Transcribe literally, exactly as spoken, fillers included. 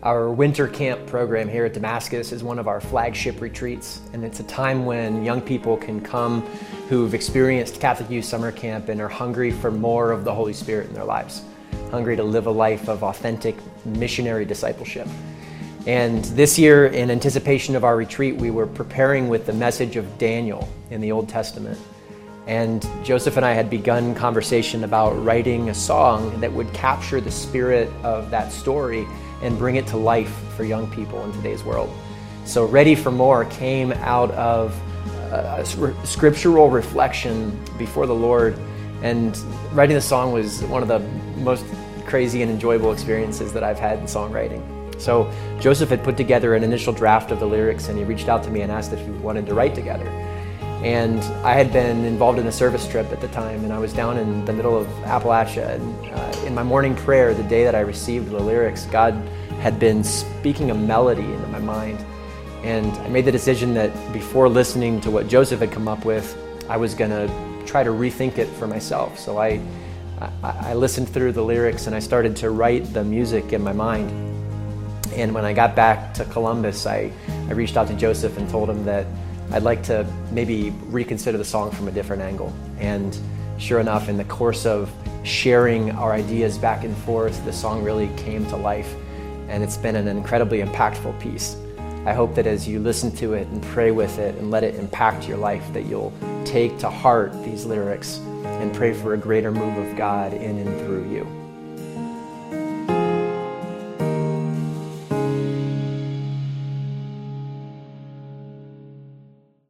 Our winter camp program here at Damascus is one of our flagship retreats, and it's a time when young people can come who've experienced Catholic Youth Summer Camp and are hungry for more of the Holy Spirit in their lives, hungry to live a life of authentic missionary discipleship. And this year, in anticipation of our retreat, we were preparing with the message of Daniel in the Old Testament. And Joseph and I had begun conversation about writing a song that would capture the spirit of that story and bring it to life for young people in today's world. So Ready for More came out of a scriptural reflection before the Lord, and writing the song was one of the most crazy and enjoyable experiences that I've had in songwriting. So Joseph had put together an initial draft of the lyrics, and he reached out to me and asked if we wanted to write together. And I had been involved in a service trip at the time, and I was down in the middle of Appalachia. And uh, in my morning prayer, the day that I received the lyrics, God had been speaking a melody into my mind. And I made the decision that before listening to what Joseph had come up with, I was going to try to rethink it for myself. So I, I, I listened through the lyrics and I started to write the music in my mind. And when I got back to Columbus, I, I reached out to Joseph and told him that I'd like to maybe reconsider the song from a different angle. And sure enough, in the course of sharing our ideas back and forth, the song really came to life. And it's been an incredibly impactful piece. I hope that as you listen to it and pray with it and let it impact your life, that you'll take to heart these lyrics and pray for a greater move of God in and through you.